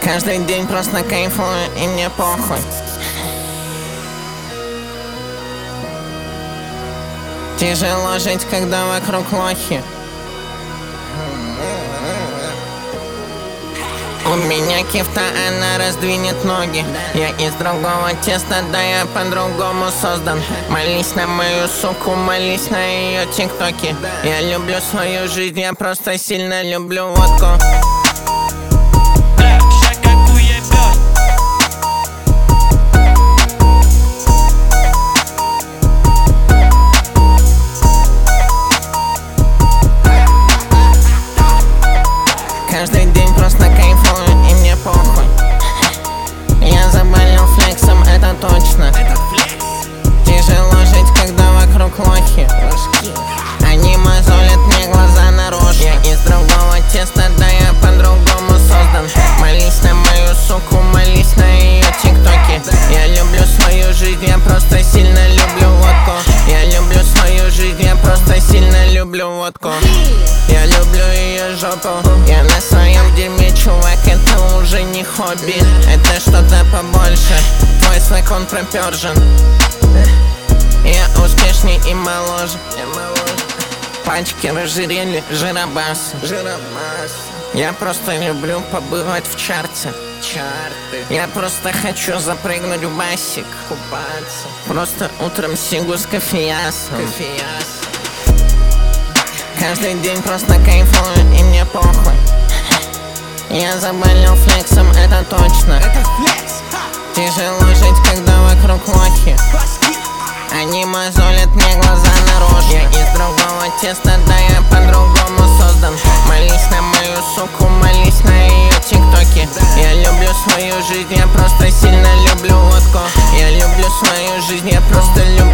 Каждый день просто кайфую, и мне похуй. Тяжело жить, когда вокруг лохи. У меня кифта, она раздвинет ноги. Я из другого теста, да я по-другому создан. Молись на мою суку, молись на ее тиктоки. Я люблю свою жизнь, я просто сильно люблю водку. Каждый день просто кайфую, и мне похуй. Я заболел флексом, это точно. Тяжело жить, когда вокруг лохи. Они мозолят мне глаза наружу. Я из другого теста, да я по-другому создан. Молись на мою суку, молись на ее тиктоки. Я люблю свою жизнь, я просто сильно люблю водку. Я люблю свою жизнь, я просто сильно люблю водку. Я люблю ее жопу, я на своем дерьме, чувак, это уже не хобби. Это что-то побольше, твой свек он пропержен. Я успешней и моложе. Пачки разжирели, жиробасы. Я просто люблю побывать в чарте. Я просто хочу запрыгнуть в басик, купаться. Просто утром сигу с кофеясом. Каждый день просто кайфую, и мне похуй. Я заболел флексом, это точно. Тяжело жить, когда вокруг лохи. Они мозолят мне глаза наружу. Я из другого теста, да я по-другому создан. Молись на мою суку, молись на ее тиктоки. Я люблю свою жизнь, я просто сильно люблю водку. Я люблю свою жизнь, я просто люблю